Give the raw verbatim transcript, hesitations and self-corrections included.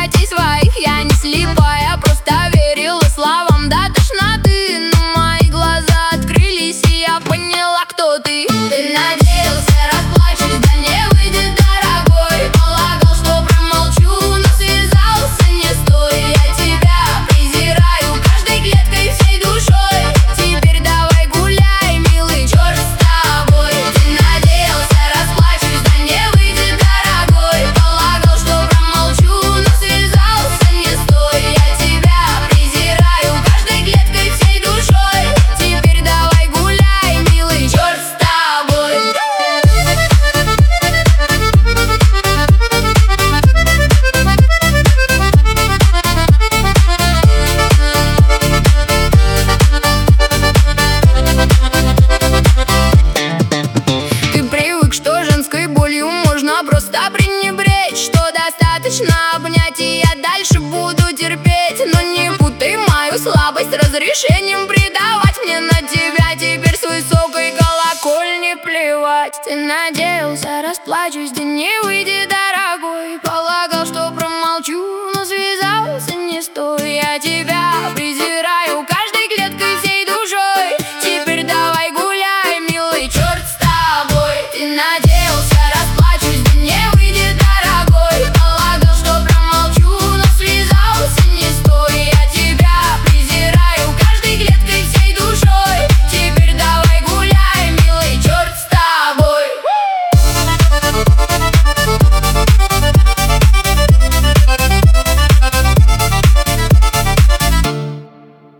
объятий своих я не слепая, просто верила словам до тошноты. Но мои глаза открылись, и я поняла, кто ты. Ты надеялся, расплачусь, да не выйдет, дорогой. Полагал, что промолчу, но связался не с той. Я тебя презираю каждой клеткой, всей душой. Теперь давай гуляй, милый, черт с тобой. Ты надеялся, расплачусь, да не выйдет, дорогой. Полагал, что промолчу, но связался не с той. Я тебя презираю каждой клеткой, всей душой. Теперь давай гуляй, милый, черт с тобой. Ты привык, что женской болью можно просто пренебречь, что достаточно обнять, и я дальше буду терпеть. Но не путай мою слабость разрешением предавать. Мне на тебя теперь с высокой колокольни плевать. Ты надеялся, расплачусь, да не выйдет, дорогой. Полагал, что промолчу, но связался не с той. Я тебя